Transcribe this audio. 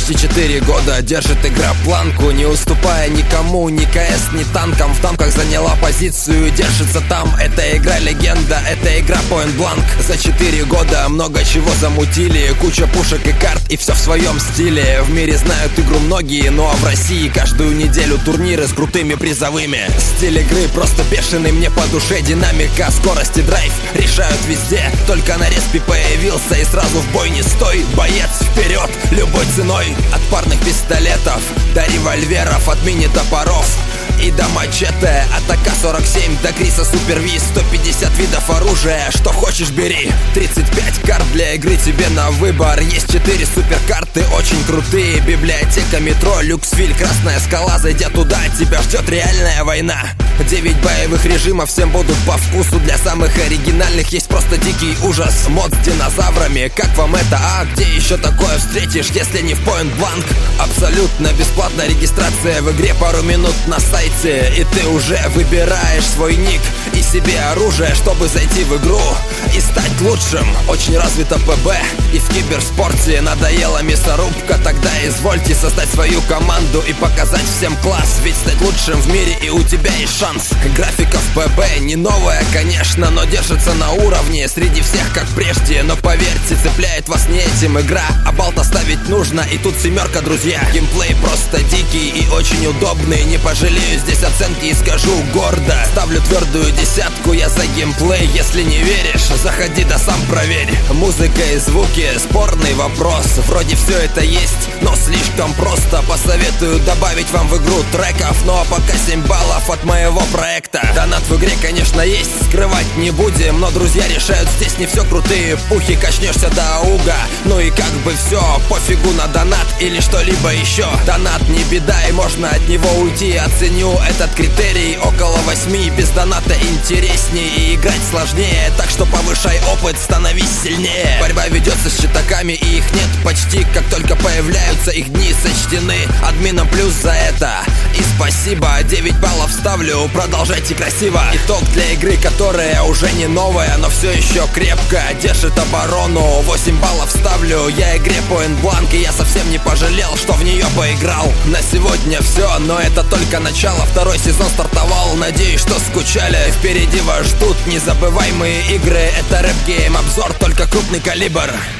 Почти 4 года держит игра планку, не уступая никому, ни КС, ни танкам. В тамках заняла позицию, держится там. Эта игра легенда, это игра Point Blank. За 4 года много чего замутили, куча пушек и карт, и все в своем стиле. В мире знают игру многие, ну а в России каждую неделю турниры с крутыми призовыми. Стиль игры просто бешеный, мне по душе. Динамика, скорость и драйв решают везде. Только на респе появился и сразу в бой не стой. Боец вперед, любой ценой. От парных пистолетов до револьверов, от мини-топоров и до мачете, от АК-47 до Криса Супер Ви. 150 видов оружия, что хочешь бери. 35 карт для игры тебе на выбор. Есть 4 суперкарты, очень крутые. Библиотека, метро, люксвиль, Красная скала. Зайдя туда, тебя ждет реальная война. 9 боевых режимов, всем будут по вкусу. Для самых оригинальных есть просто дикий ужас. Мод с динозаврами, как вам это? А где еще такое встретишь, если не в Point Blank? Абсолютно бесплатная регистрация в игре, пару минут на сайте, и ты уже выбираешь свой ник и себе оружие, чтобы зайти в игру и стать лучшим. Очень развито ПБ и в киберспорте. Надоела мясорубка, тогда извольте создать свою команду и показать всем класс. Ведь стать лучшим в мире и у тебя есть шанс. Графика в ПБ не новая, конечно, но держится на уровне среди всех, как прежде. Но поверьте, цепляет вас не этим игра, а балта ставить нужно, и тут 7, друзья. Геймплей просто дикий и очень удобный. Не пожалею здесь оценки и скажу гордо: ставлю твердую 10 я за геймплей. Если не веришь, заходи да сам проверь. Музыка и звуки, спорный вопрос. Вроде все это есть, но слишком просто. Посоветую добавить вам в игру треков. Ну а пока 7 баллов от моего проекта. Донат в игре, конечно, есть, скрывать не будем, но друзья решают здесь не все крутые пухи. Качнешься до ауга, ну и как бы все, пофигу на донат или что-либо еще. Донат не беда, и можно от него уйти. Оценю этот критерий около 8. Без доната интереснее и играть сложнее, так что повышай опыт, становись сильнее. Борьба ведется с читаками, и их нет почти. Как только появляются, их дни сочтены. Админам плюс за это и спасибо. 9 баллов ставлю, продолжайте красиво. Итог для игры, которая уже не новая, но все еще крепко держит оборону. 8 баллов ставлю я игре Point Blank, и я совсем не пожалел, что в нее поиграл. На сегодня все, но это только начало. Второй сезон стартовал, надеюсь, что скучали. Впереди вас ждут незабываемые игры. Это рэп-гейм, обзор, только крупный калибр.